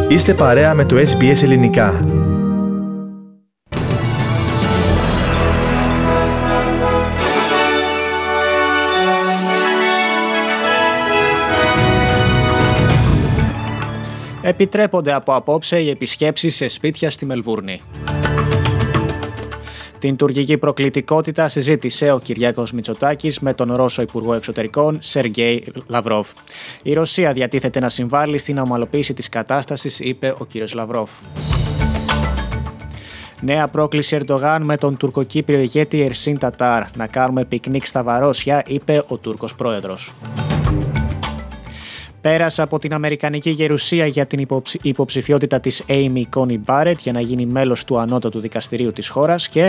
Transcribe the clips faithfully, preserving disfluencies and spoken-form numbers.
Είστε παρέα με το ες μπι ες Ελληνικά. Επιτρέπονται από απόψε οι επισκέψεις σε σπίτια στη Μελβούρνη. Την τουρκική προκλητικότητα συζήτησε ο Κυριάκος Μητσοτάκης με τον Ρώσο Υπουργό Εξωτερικών Σεργέη Λαυρόβ. Η Ρωσία διατίθεται να συμβάλλει στην ομαλοποίηση της κατάστασης, είπε ο κ. Λαυρόβ. Νέα πρόκληση Ερντογάν με τον τουρκοκύπριο ηγέτη Ερσίν Τατάρ. Να κάνουμε πικνίκ στα Βαρόσια, είπε ο Τούρκος πρόεδρος. Πέρασε από την Αμερικανική γερουσία για την υποψη... υποψηφιότητα της Amy Coney Barrett για να γίνει μέλος του ανώτατου δικαστηρίου της χώρας και...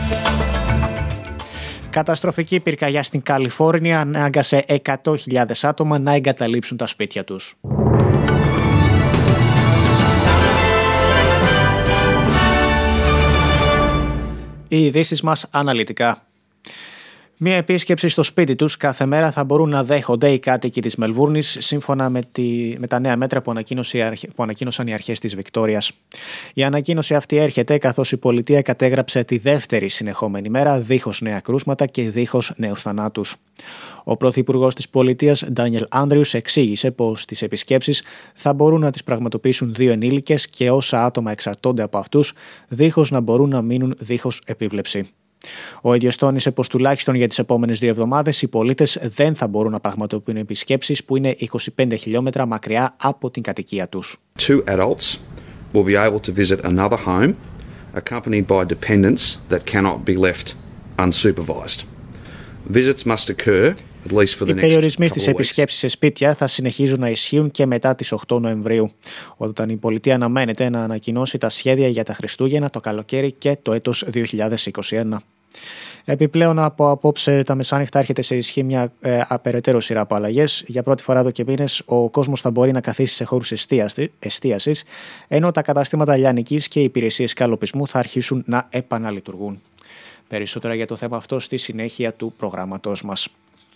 Καταστροφική πυρκαγιά στην Καλιφόρνια ανάγκασε εκατό χιλιάδες άτομα να εγκαταλείψουν τα σπίτια τους. Οι ειδήσεις μας αναλυτικά. Μία επίσκεψη στο σπίτι τους κάθε μέρα θα μπορούν να δέχονται οι κάτοικοι της Μελβούρνης, σύμφωνα με, τη, με τα νέα μέτρα που, που ανακοίνωσαν οι αρχές της Βικτόριας. Η ανακοίνωση αυτή έρχεται καθώς η πολιτεία κατέγραψε τη δεύτερη συνεχόμενη μέρα δίχως νέα κρούσματα και δίχως νέους θανάτους. Ο πρωθυπουργός της πολιτείας, Ντάνιελ Άνδριους, εξήγησε πως τις επισκέψεις θα μπορούν να τις πραγματοποιήσουν δύο ενήλικες και όσα άτομα εξαρτώνται από αυτούς, δίχως να μπορούν να μείνουν δίχως επίβλεψη. Ο ίδιος τόνισε πως τουλάχιστον για τις επόμενες δύο εβδομάδες οι πολίτες δεν θα μπορούν να πραγματοποιούν επισκέψεις που είναι είκοσι πέντε χιλιόμετρα μακριά από την κατοικία τους. Two adults will be able to visit another home accompanied by dependents that cannot be left unsupervised. Visits must occur at least for the next couple of weeks. Οι περιορισμοί στις επισκέψεις σε σπίτια θα συνεχίζουν να ισχύουν και μετά τις οκτώ Νοεμβρίου, όταν η πολιτεία αναμένεται να ανακοινώσει τα σχέδια για τα Χριστούγεννα, το καλοκαίρι και το έτος δύο χιλιάδες είκοσι ένα. Επιπλέον, από απόψε τα μεσάνυχτα έρχεται σε ισχύ μια ε, απεραιτέρω σειρά από αλλαγές. Για πρώτη φορά εδώ και μήνες ο κόσμος θα μπορεί να καθίσει σε χώρους εστίασης, ενώ τα καταστήματα λιανικής και οι υπηρεσίες καλοπισμού θα αρχίσουν να επαναλειτουργούν. Περισσότερα για το θέμα αυτό στη συνέχεια του προγράμματός μας.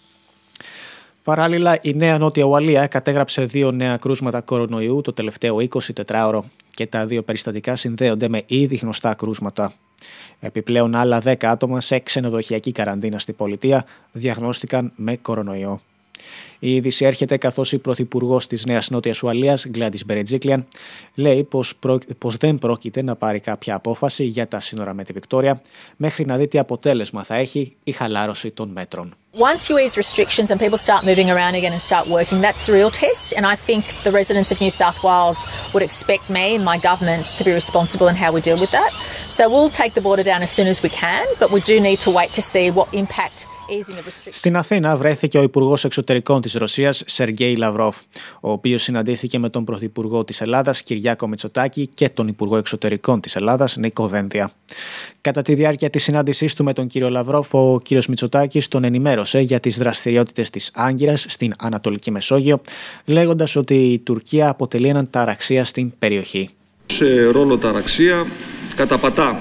Παράλληλα, η Νέα Νότια Ουαλία κατέγραψε δύο νέα κρούσματα κορονοϊού το τελευταίο εικοσιτετράωρο και τα δύο περιστατικά συνδέονται με ήδη γνωστά κρούσματα. Επιπλέον, άλλα δέκα άτομα σε ξενοδοχειακή καραντίνα στη πολιτεία διαγνώστηκαν με κορονοϊό. Η είδηση έρχεται καθώς η πρωθυπουργός της Νέας Νότιας Ουαλίας, Γκλάντις Μπερετζίκλιαν, λέει πως, προ... πως δεν πρόκειται να πάρει κάποια απόφαση για τα σύνορα με τη Βικτόρια μέχρι να δει τι αποτέλεσμα θα έχει η χαλάρωση των μέτρων. Once you ease restrictions and people start moving around again and start working, that's the real test. And I think the residents of New South Wales would expect me and my government to be responsible in how we deal with that. So we'll take the border down as soon as we can, but we do need to wait to see what impact. Στην Αθήνα βρέθηκε ο Υπουργός Εξωτερικών της Ρωσίας, Σεργέη Λαυρόβ, ο οποίος συναντήθηκε με τον Πρωθυπουργό της Ελλάδας, Κυριάκο Μητσοτάκη, και τον Υπουργό Εξωτερικών της Ελλάδας, Νίκο Δένδια. Κατά τη διάρκεια της συνάντησής του με τον κύριο Λαυρόβ, ο κύριος Μητσοτάκης τον ενημέρωσε για τις δραστηριότητες της Άγκυρας στην Ανατολική Μεσόγειο, λέγοντας ότι η Τουρκία αποτελεί έναν ταραξία στην περιοχή. Σε ρόλο ταραξία καταπατά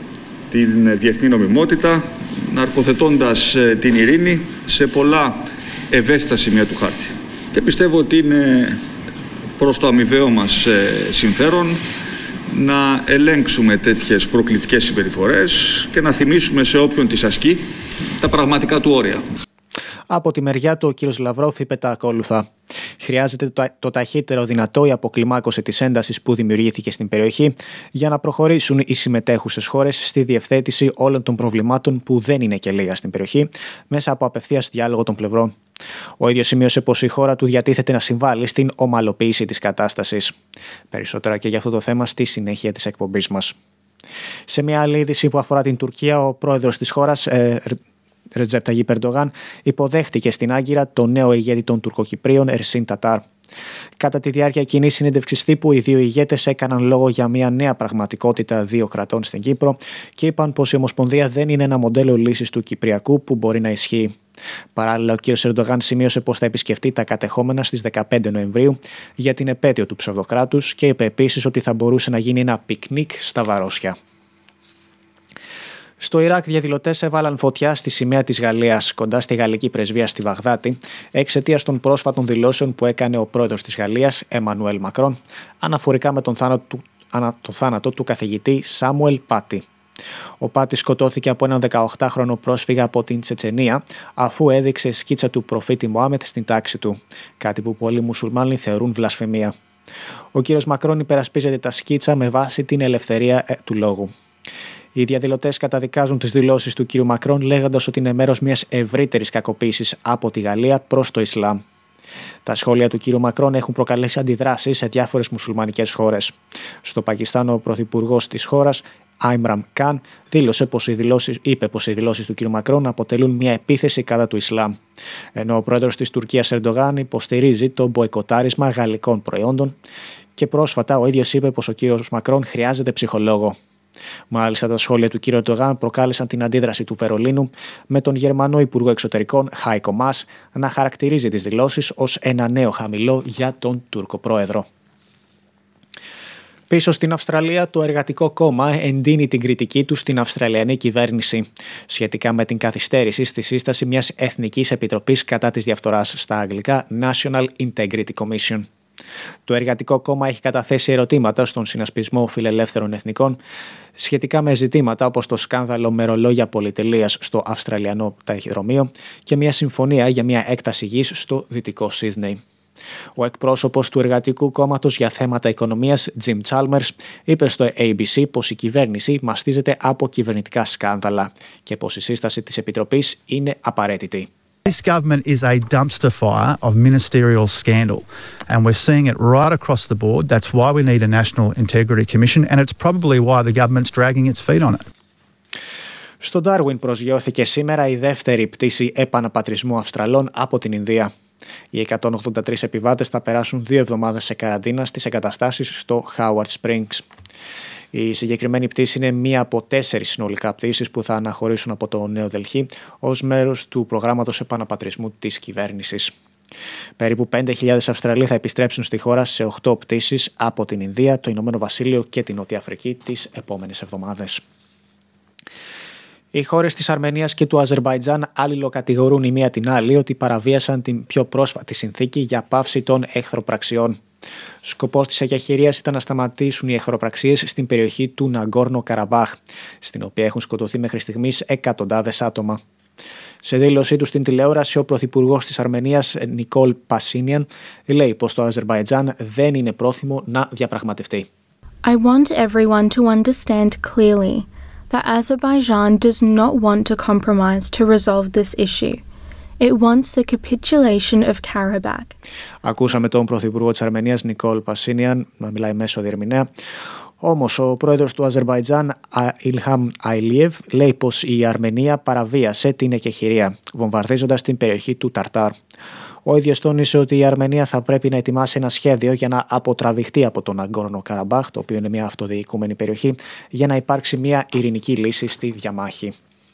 την διεθνή νομιμότητα, ναρκοθετώντας την ειρήνη σε πολλά ευαίσθητα σημεία του χάρτη. Και πιστεύω ότι είναι προς το αμοιβαίο μας συμφέρον να ελέγξουμε τέτοιες προκλητικές συμπεριφορές και να θυμίσουμε σε όποιον τις ασκεί τα πραγματικά του όρια. Από τη μεριά του, ο κύριος Λαυρόβ είπε τα ακόλουθα. Χρειάζεται το, το ταχύτερο δυνατό η αποκλιμάκωση της έντασης που δημιουργήθηκε στην περιοχή για να προχωρήσουν οι συμμετέχουσες χώρες στη διευθέτηση όλων των προβλημάτων που δεν είναι και λίγα στην περιοχή, μέσα από απευθείας διάλογο των πλευρών. Ο ίδιος σημείωσε πως η χώρα του διατίθεται να συμβάλλει στην ομαλοποίηση της κατάστασης. Περισσότερα και για αυτό το θέμα στη συνέχεια της εκπομπής μας. Σε μια άλλη είδηση που αφορά την Τουρκία, ο πρόεδρος της χώρας, ε, Ρετζέπ Ταγιπ Ερντογάν, υποδέχτηκε στην Άγκυρα τον νέο ηγέτη των Τουρκοκυπρίων, Ερσίν Τατάρ. Κατά τη διάρκεια κοινής συνέντευξης τύπου, οι δύο ηγέτες έκαναν λόγο για μια νέα πραγματικότητα δύο κρατών στην Κύπρο και είπαν πως η Ομοσπονδία δεν είναι ένα μοντέλο λύσης του Κυπριακού που μπορεί να ισχύει. Παράλληλα, ο κ. Ερντογάν σημείωσε πως θα επισκεφτεί τα κατεχόμενα στις δεκαπέντε Νοεμβρίου για την επέτειο του ψευδοκράτους και είπε επίσης ότι θα μπορούσε να γίνει ένα πικνίκ στα Βαρόσια. Στο Ιράκ, διαδηλωτές έβαλαν φωτιά στη σημαία της Γαλλίας κοντά στη γαλλική πρεσβεία στη Βαγδάτη εξαιτίας των πρόσφατων δηλώσεων που έκανε ο πρόεδρος της Γαλλίας, Εμμανουέλ Μακρόν, αναφορικά με τον θάνατο του, τον θάνατο του καθηγητή Σάμουελ Πάτι. Ο Πάτι σκοτώθηκε από έναν δεκαοκτάχρονο πρόσφυγα από την Τσετσενία, αφού έδειξε σκίτσα του προφήτη Μωάμεθ στην τάξη του, κάτι που πολλοί μουσουλμάνοι θεωρούν βλασφημία. Ο κύριος Μακρόν υπερασπίζεται τα σκίτσα με βάση την ελευθερία του λόγου. Οι διαδηλωτές καταδικάζουν τις δηλώσεις του κ. Μακρόν, λέγοντας ότι είναι μέρος μιας ευρύτερης κακοποίησης από τη Γαλλία προς το Ισλάμ. Τα σχόλια του κ. Μακρόν έχουν προκαλέσει αντιδράσεις σε διάφορες μουσουλμανικές χώρες. Στο Πακιστάν, ο πρωθυπουργός της χώρας, Άιμραμ Καν, δήλωσε πως οι δηλώσεις, είπε πως οι δηλώσεις του κ. Μακρόν αποτελούν μια επίθεση κατά του Ισλάμ. Ενώ ο πρόεδρος της Τουρκίας, Ερντογάν, υποστηρίζει το μποϊκοτάρισμα γαλλικών προϊόντων και πρόσφατα ο ίδιος είπε πως ο κ. Μακρόν χρειάζεται ψυχολόγο. Μάλιστα, τα σχόλια του κ. Ερντογάν προκάλεσαν την αντίδραση του Βερολίνου, με τον Γερμανό Υπουργό Εξωτερικών Χάικο Μάς να χαρακτηρίζει τις δηλώσεις ως ένα νέο χαμηλό για τον Τούρκο πρόεδρο. Πίσω στην Αυστραλία, το Εργατικό Κόμμα εντείνει την κριτική του στην Αυστραλιανή κυβέρνηση σχετικά με την καθυστέρηση στη σύσταση μιας Εθνικής Επιτροπής κατά της διαφθοράς, στα αγγλικά National Integrity Commission. Το Εργατικό Κόμμα έχει καταθέσει ερωτήματα στον Συνασπισμό Φιλελεύθερων Εθνικών σχετικά με ζητήματα όπως το σκάνδαλο μερολόγια πολυτελείας στο Αυστραλιανό ταχυδρομείο και μια συμφωνία για μια έκταση γης στο Δυτικό Σίδνεϊ. Ο εκπρόσωπος του Εργατικού Κόμματος για θέματα οικονομίας, Jim Chalmers, είπε στο έι μπι σι πως η κυβέρνηση μαστίζεται από κυβερνητικά σκάνδαλα και πως η σύσταση της Επιτροπής είναι απαραίτητη. This government is a dumpster fire of ministerial scandal, and we're seeing it right across the board. That's why we need a National Integrity Commission, and it's probably why the government's dragging its feet on it. Στο Ντάρουιν προσγειώθηκε σήμερα η δεύτερη πτήση επαναπατρισμού Αυστραλών από την Ινδία. Οι εκατόν ογδόντα τρεις επιβάτες θα περάσουν δύο εβδομάδες σε καραντίνα στις εγκαταστάσεις στο Howard Springs. Η συγκεκριμένη πτήση είναι μία από τέσσερις συνολικά πτήσεις που θα αναχωρήσουν από το Νέο Δελχή ως μέρος του προγράμματος επαναπατρισμού της κυβέρνησης. Περίπου πέντε χιλιάδες Αυστραλοί θα επιστρέψουν στη χώρα σε οκτώ πτήσεις από την Ινδία, το Ηνωμένο Βασίλειο και την Νότια Αφρική τις επόμενες εβδομάδες. Οι χώρες της Αρμενίας και του Αζερμπαϊτζάν αλληλοκατηγορούν η μία την άλλη ότι παραβίασαν την πιο πρόσφατη συνθήκη για πάυση των εχθροπραξιών. Σκοπός της εκεχηρίας ήταν να σταματήσουν οι εχθροπραξίες στην περιοχή του Ναγκόρνο Καραμπάχ, στην οποία έχουν σκοτωθεί μέχρι στιγμής εκατοντάδες άτομα. Σε δήλωσή του στην τηλεόραση, ο πρωθυπουργός της Αρμενίας, Νικόλ Πασίνιαν, λέει πως το Αζερμπαϊτζάν δεν είναι πρόθυμο να διαπραγματευτεί. I want everyone to understand clearly that Azerbaijan does not want to compromise to resolve this issue. It wants the capitulation of Karabakh. Ακούσαμε τον πρωθυπουργό της Αρμενίας, Νικόλ Πασίνιαν, να μιλάει μέσω διερμηνέα. Όμως ο πρόεδρος του Αζερμπαϊτζάν, Ιλχάμ Αιλίεβ, λέει πως η Αρμενία παραβίασε την εκεχηρία, βομβαρδίζοντας την περιοχή του Ταρτάρ. Ο ίδιος τόνισε ότι η Αρμενία θα πρέπει να ετοιμάσει ένα σχέδιο για να αποτραβηχτεί από τον Ναγκόρνο Καραμπάχ, το οποίο είναι μια αυτοδιοικούμενη περιοχή, για να υπάρξει μια ειρηνική λύση στη διαμάχη.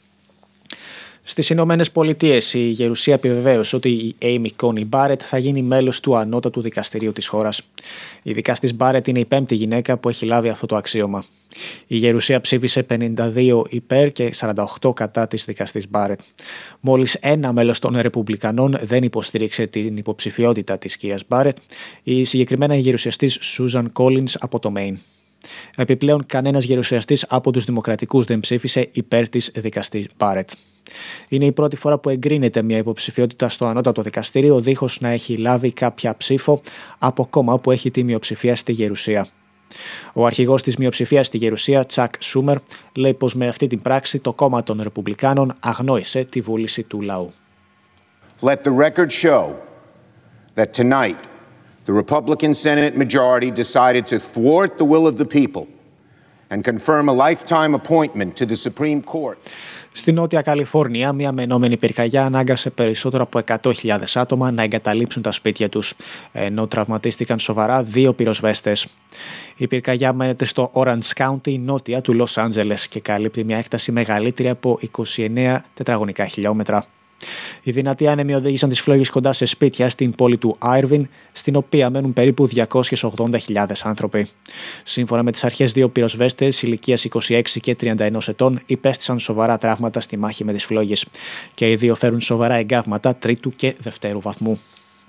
Στις Ηνωμένες Πολιτείες, η Γερουσία επιβεβαίωσε ότι η Έιμι Κόνι Μπάρετ θα γίνει μέλος του Ανώτατου Δικαστηρίου της χώρας. Η δικαστής Μπάρετ είναι η πέμπτη γυναίκα που έχει λάβει αυτό το αξίωμα. Η Γερουσία ψήφισε πενήντα δύο υπέρ και σαράντα οκτώ κατά της δικαστής Μπάρετ. Μόλις ένα μέλος των Ρεπουμπλικανών δεν υποστήριξε την υποψηφιότητα της κυρίας Μπάρετ, η συγκεκριμένα η γερουσιαστής Σούζαν Κόλινς από το Μέιν. Επιπλέον, κανένας γερουσιαστής από τους Δημοκρατικούς δεν ψήφισε υπέρ της δικαστής Μπάρετ. Είναι η πρώτη φορά που εγκρίνεται μια υποψηφιότητα στο Ανώτατο Δικαστήριο δίχως να έχει λάβει κάποια ψήφο από κόμμα που έχει τη μειοψηφία στη Γερουσία. Ο αρχηγός της μειοψηφίας στη Γερουσία, Τσακ Σούμερ, λέει πως με αυτή την πράξη το κόμμα των Ρεπουμπλικάνων αγνόησε τη βούληση του λαού. Let the record show that tonight the Republican Senate majority decided to thwart the will of the people and confirm a lifetime appointment to the Supreme Court. Στη Νότια Καλιφόρνια, μια μενόμενη πυρκαγιά ανάγκασε περισσότερο από εκατό χιλιάδες άτομα να εγκαταλείψουν τα σπίτια τους, ενώ τραυματίστηκαν σοβαρά δύο πυροσβέστες. Η πυρκαγιά μένεται στο Orange County, νότια του Λος Άντζελες, και καλύπτει μια έκταση μεγαλύτερη από είκοσι εννέα τετραγωνικά χιλιόμετρα. Οι δυνατοί άνεμοι οδήγησαν τις φλόγες κοντά σε σπίτια στην πόλη του Άιρβιν, στην οποία μένουν περίπου διακόσιες ογδόντα χιλιάδες άνθρωποι. Σύμφωνα με τις αρχές, δύο πυροσβέστες ηλικίας είκοσι έξι και τριάντα ένα ετών υπέστησαν σοβαρά τραύματα στη μάχη με τις φλόγες και οι δύο φέρουν σοβαρά εγκάβματα τρίτου και δευτέρου βαθμού.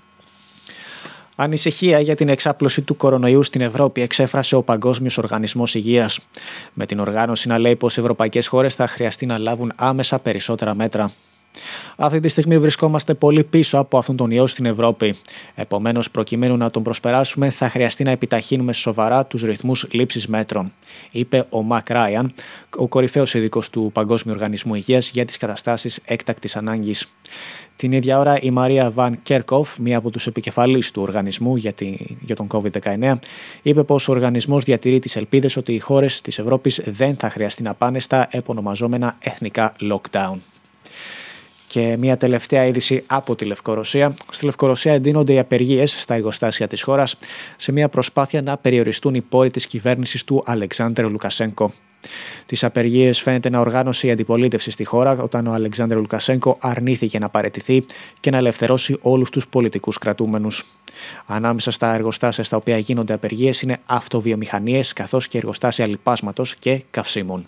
Ανησυχία για την εξάπλωση του κορονοϊού στην Ευρώπη εξέφρασε ο Παγκόσμιος Οργανισμός Υγείας, με την οργάνωση να λέει πως οι ευρωπαϊκές χώρες θα χρειαστεί να λάβουν άμεσα περισσότερα μέτρα. Αυτή τη στιγμή βρισκόμαστε πολύ πίσω από αυτόν τον ιό στην Ευρώπη. Επομένως, προκειμένου να τον προσπεράσουμε, θα χρειαστεί να επιταχύνουμε σοβαρά τους ρυθμούς λήψης μέτρων, είπε ο Μακ Ράιαν, ο κορυφαίος ειδικός του Παγκόσμιου Οργανισμού Υγείας για τις καταστάσεις έκτακτης ανάγκης. Την ίδια ώρα, η Μαρία Βαν Κέρκοφ, μία από τους επικεφαλείς του οργανισμού για, τη, για τον κόβιντ δεκαεννέα, είπε πως ο οργανισμός διατηρεί τις ελπίδες ότι οι χώρες της Ευρώπης δεν θα χρειαστεί να πάνε στα επωνομαζόμενα εθνικά lockdown. Και μια τελευταία είδηση από τη Λευκορωσία. Στη Λευκορωσία εντείνονται οι απεργίες στα εργοστάσια της χώρας σε μια προσπάθεια να περιοριστούν οι πόροι της κυβέρνησης του Αλεξάνδρ Λουκασένκο. Τις απεργίες φαίνεται να οργάνωσε η αντιπολίτευση στη χώρα όταν ο Αλεξάνδρ Λουκασένκο αρνήθηκε να παραιτηθεί και να ελευθερώσει όλους τους πολιτικούς κρατούμενους. Ανάμεσα στα εργοστάσια στα οποία γίνονται απεργίες είναι αυτοβιομηχανίες καθώς και εργοστάσια λιπάσματος και καυσίμων.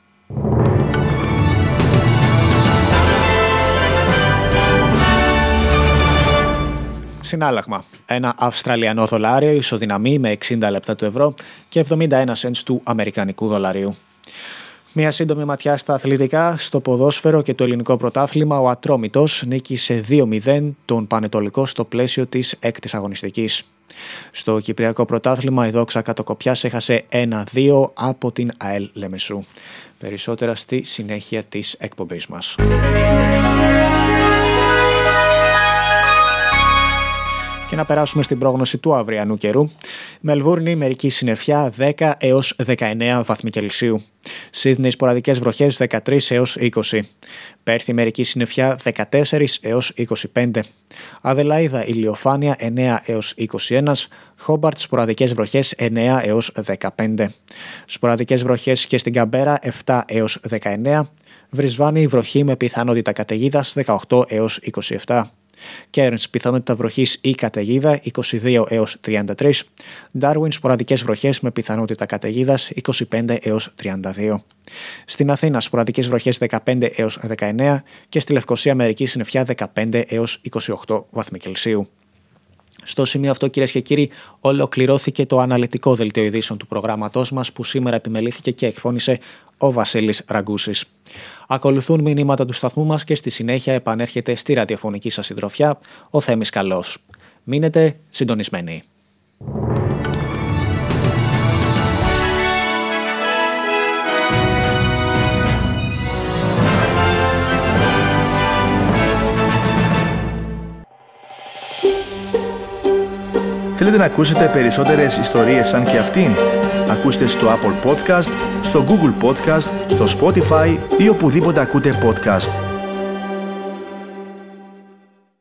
Συνάλλαγμα. Ένα Αυστραλιανό δολάριο ισοδυναμεί με εξήντα λεπτά του ευρώ και εβδομήντα ένα σεντς του αμερικανικού δολαρίου. Μια σύντομη ματιά στα αθλητικά. Στο ποδόσφαιρο και το ελληνικό πρωτάθλημα, ο Ατρόμητος νίκησε δύο μηδέν τον Πανετολικό στο πλαίσιο της έκτης αγωνιστικής. Στο Κυπριακό πρωτάθλημα, η Δόξα Κατοκοπιάς έχασε ένα δύο από την ΑΕΛ Λεμεσού. Περισσότερα στη συνέχεια της εκπομπής μας. Και να περάσουμε στην πρόγνωση του αυριανού καιρού. Μελβούρνη, μερική συννεφιά δέκα έως δεκαεννέα βαθμοί Κελσίου. Σίδνεϊ, σποραδικές βροχές δεκατρία έως είκοσι. Πέρθη, μερική συννεφιά δεκατέσσερα έως είκοσι πέντε. Αδελαΐδα, ηλιοφάνεια εννέα έως είκοσι ένα. Χόμπαρτ, σποραδικές βροχές εννέα έως δεκαπέντε. Σποραδικές βροχές και στην Καμπέρα επτά έως δεκαεννέα. Βρισβάνη, βροχή με πιθανότητα καταιγίδας δεκαοκτώ έως είκοσι επτά. Κέρνς, πιθανότητα βροχής ή καταιγίδα είκοσι δύο έως τριάντα τρία. Ντάρουιν, σποραδικές βροχές με πιθανότητα καταιγίδας είκοσι πέντε έως τριάντα δύο. Στην Αθήνα, σποραδικές βροχές δεκαπέντε έως δεκαεννέα και στη Λευκοσία, μερική συννεφιά δεκαπέντε έως είκοσι οκτώ βαθμοί Κελσίου. Στο σημείο αυτό, κυρίες και κύριοι, ολοκληρώθηκε το αναλυτικό δελτίο ειδήσεων του προγράμματός μας που σήμερα επιμελήθηκε και εκφώνησε ο Βασίλης Ραγκούσης. Ακολουθούν μηνύματα του σταθμού μας και στη συνέχεια επανέρχεται στη ραδιοφωνική σας συντροφιά ο Θέμης Καλός. Μείνετε συντονισμένοι. Θέλετε να ακούσετε περισσότερες ιστορίες σαν και αυτήν? Ακούστε στο Apple Podcast, στο Google Podcast, στο Spotify ή οπουδήποτε ακούτε podcast.